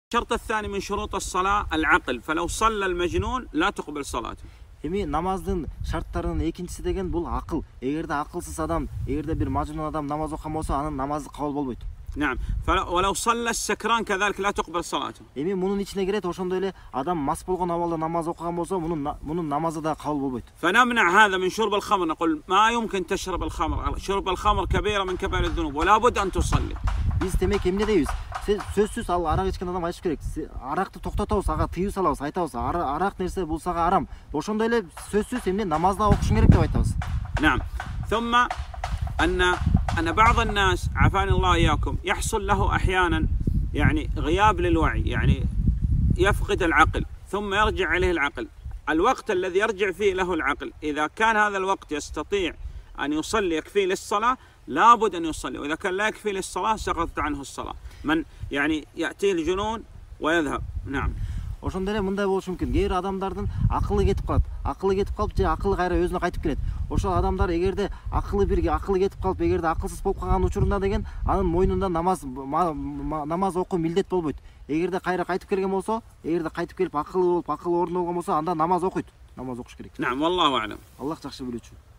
الشرط الثاني من شروط الصلاة العقل، فلو صلى المجنون لا تقبل صلاته. Эми намаздын шарттарынын экинчиси деген бул акыл. Эгерде акылсыз адам, эгерде бир мажнун адам намаз окуган болсо, анын намазы кабыл болбойт. نعم. ولو صلى السكران كذلك لا تقبل صلاته. Эми мунун ичине кирет, ошондой эле адам мас болгон абалда намаз окуган болсо, мунун намазы да кабыл болбойт. فنمنع هذا من شرب الخمر، نقول ما يمكن تشرب الخمر، شرب الخمر كبيرة من كبائر الذنوب ولا بد أن تصلي. Биз демек эмне дейбиз? Сөзсүз ал арак ичкен адам айтыш керек. Аракты токтотобуз, ага тыюу салабыз, айтабыз. Арак нерсе бул сага арам. Ошондой эле сөзсүз эмне намазда окушуң керек деп айтабыз. نعم. ثم أن بعض الناس عافاني الله إياكم يحصل له أحيانا يعني غياب للوعي، يعني يفقد العقل ثم يرجع إليه العقل. الوقت الذي يرجع فيه له العقل إذا كان هذا الوقت يستطيع أن يصلي يكفي للصلاة لابد أن يصلي، وإذا كان لا يكفي للصلاة سقطت عنه الصلاة. من يعني يأتيه الجنون ويذهب. نعم. Ошондой эле мындай болушу мүмкүн. Кээ бир адамдардын акылы кетип калат. Акылы кетип калып, же акылы кайра өзүнө кайтып келет. Ошол адамдар эгерде акылы кетип калып, эгерде акылсыз болуп калган учурунда деген анын мойнунда намаз окуу милдет болбойт. Эгерде кайра кайтып келген болсо, эгерде кайтып келип акылы болуп, акылы ордуна болгон болсо, анда намаз окуйт. Намаз окуш керек. نعم والله أعلم. Аллах жакшы билүүчү.